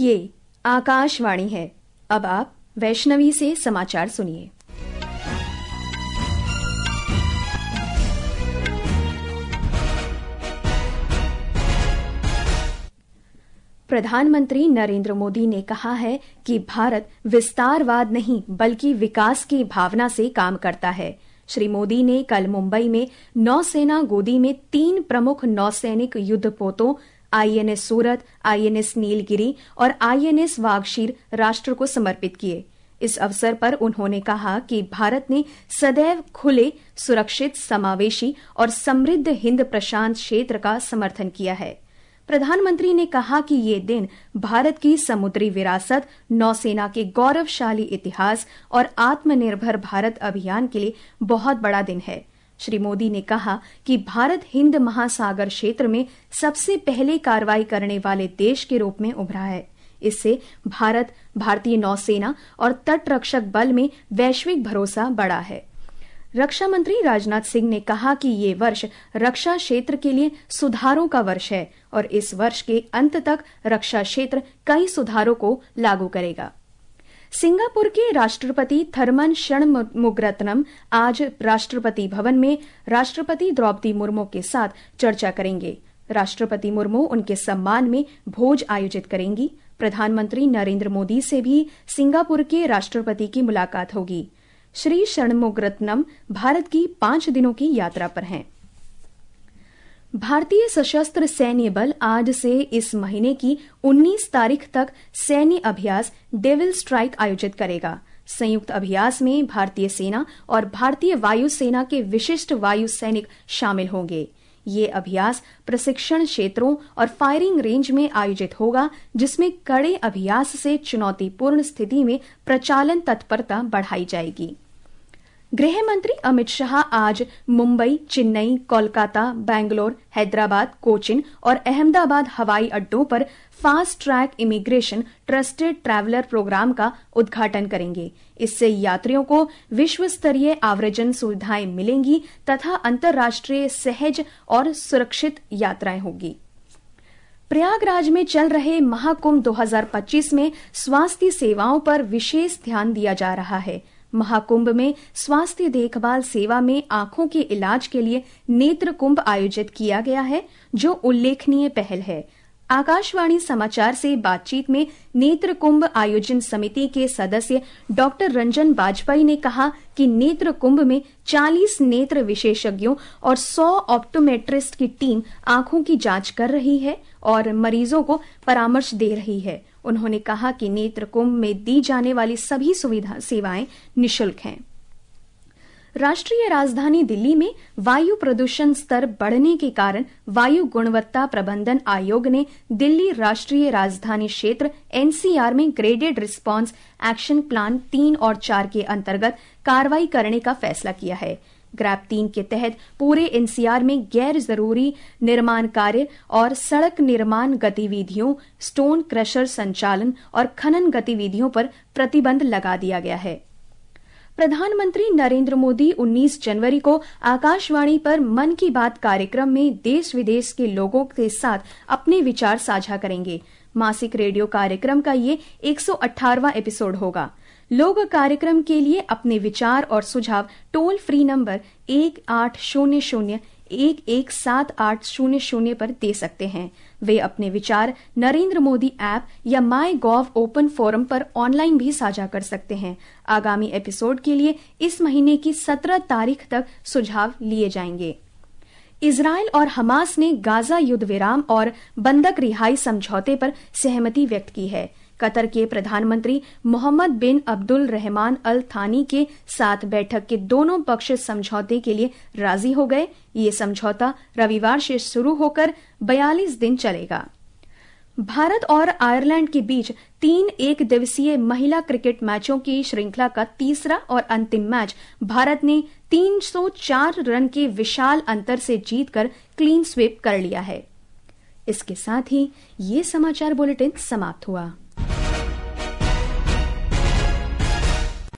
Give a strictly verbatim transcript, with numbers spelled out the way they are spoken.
ये आकाशवाणी है। अब आप वैष्णवी से समाचार सुनिए। प्रधानमंत्री नरेंद्र मोदी ने कहा है कि भारत विस्तारवाद नहीं बल्कि विकास की भावना से काम करता है। श्री मोदी ने कल मुंबई में नौसेना गोदी में तीन प्रमुख नौसैनिक युद्धपोतों आईएनएस सूरत, आईएनएस नीलगिरी और आईएनएस वागशीर राष्ट्र को समर्पित किए। इस अवसर पर उन्होंने कहा कि भारत ने सदैव खुले, सुरक्षित, समावेशी और समृद्ध हिंद प्रशांत क्षेत्र का समर्थन किया है। प्रधानमंत्री ने कहा कि ये दिन भारत की समुद्री विरासत, नौसेना के गौरवशाली इतिहास और आत्मनिर्भर भारत अभियान के लिए बहुत बड़ा दिन है। श्री मोदी ने कहा कि भारत हिंद महासागर क्षेत्र में सबसे पहले कार्रवाई करने वाले देश के रूप में उभरा है। इससे भारत, भारतीय नौसेना और तटरक्षक बल में वैश्विक भरोसा बढ़ा है। रक्षा मंत्री राजनाथ सिंह ने कहा कि ये वर्ष रक्षा क्षेत्र के लिए सुधारों का वर्ष है और इस वर्ष के अंत तक रक्षा क्षेत्र कई सुधारों को लागू करेगा। सिंगापुर के राष्ट्रपति थरमन षणमुगरत्नम आज राष्ट्रपति भवन में राष्ट्रपति द्रौपदी मुर्मू के साथ चर्चा करेंगे। राष्ट्रपति मुर्मू उनके सम्मान में भोज आयोजित करेंगी। प्रधानमंत्री नरेंद्र मोदी से भी सिंगापुर के राष्ट्रपति की मुलाकात होगी। श्री षणमुगरत्नम भारत की पांच दिनों की यात्रा पर हैं। भारतीय सशस्त्र सैन्य बल आज से इस महीने की उन्नीस तारीख तक सैन्य अभ्यास डेविल स्ट्राइक आयोजित करेगा। संयुक्त अभ्यास में भारतीय सेना और भारतीय वायुसेना के विशिष्ट वायु सैनिक शामिल होंगे। ये अभ्यास प्रशिक्षण क्षेत्रों और फायरिंग रेंज में आयोजित होगा, जिसमें कड़े अभ्यास से चुनौतीपूर्ण स्थिति में प्रचालन तत्परता बढ़ाई जाएगी। गृह मंत्री अमित शाह आज मुंबई, चेन्नई, कोलकाता, बेंगलोर, हैदराबाद, कोचिन और अहमदाबाद हवाई अड्डों पर fast track immigration trusted traveller programme का उद्घाटन करेंगे। इससे यात्रियों को विश्व स्तरीय आव्रजन सुविधाएं मिलेंगी तथा अंतर्राष्ट्रीय सहज और सुरक्षित यात्राएं होगी। प्रयागराज में चल रहे महाकुंभ दो हज़ार पच्चीस में स्वास्थ्य सेवाओं पर विशेष ध्यान दिया जा रहा है। महाकुंभ में स्वास्थ्य देखभाल सेवा में आंखों के इलाज के लिए नेत्र कुंभ आयोजित किया गया है, जो उल्लेखनीय पहल है। आकाशवाणी समाचार से बातचीत में नेत्र कुंभ आयोजन समिति के सदस्य डॉक्टर रंजन बाजपेयी ने कहा कि नेत्र कुंभ में चालीस नेत्र विशेषज्ञों और सौ ऑप्टोमेट्रिस्ट की टीम आंखों की जांच कर रही है और मरीजों को परामर्श दे रही है। उन्होंने कहा कि नेत्र कुंभ में दी जाने वाली सभी सुविधा सेवाएं निःशुल्क हैं। राष्ट्रीय राजधानी दिल्ली में वायु प्रदूषण स्तर बढ़ने के कारण वायु गुणवत्ता प्रबंधन आयोग ने दिल्ली राष्ट्रीय राजधानी क्षेत्र एनसीआर में ग्रेडेड रिस्पांस एक्शन प्लान तीन और चार के अंतर्गत कार्रवाई करने का फैसला किया है। ग्रैप तीन के तहत पूरे एनसीआर में गैर जरूरी निर्माण कार्य और सड़क निर्माण गतिविधियों, स्टोन क्रशर संचालन और खनन गतिविधियों पर प्रतिबंध लगा दिया गया है। प्रधानमंत्री नरेंद्र मोदी उन्नीस जनवरी को आकाशवाणी पर मन की बात कार्यक्रम में देश विदेश के लोगों के साथ अपने विचार साझा करेंगे। मासिक रेडियो कार्यक्रम का ये एक सौ अठारहवां एपिसोड होगा। लोग कार्यक्रम के लिए अपने विचार और सुझाव टोल फ्री नंबर एक आठ शून्य शून्य एक एक सात आठ शून्य शून्य पर दे सकते हैं। वे अपने विचार नरेंद्र मोदी ऐप या माई गॉव ओपन फोरम पर ऑनलाइन भी साझा कर सकते हैं। आगामी एपिसोड के लिए इस महीने की सत्रह तारीख तक सुझाव लिए जाएंगे। इजरायल और हमास ने गाजा युद्ध विराम और बंधक रिहाई समझौते पर सहमति व्यक्त की है। कतर के प्रधानमंत्री मोहम्मद बिन अब्दुल रहमान अल थानी के साथ बैठक के दोनों पक्ष समझौते के लिए राजी हो गए। ये समझौता रविवार से शुरू होकर बयालीस दिन चलेगा। भारत और आयरलैंड के बीच तीन एक दिवसीय महिला क्रिकेट मैचों की श्रृंखला का तीसरा और अंतिम मैच भारत ने तीन सौ चार रन के विशाल अंतर से जीतकर क्लीन स्वीप कर लिया है। इसके साथ ही ये समाचार बुलेटिन समाप्त हुआ।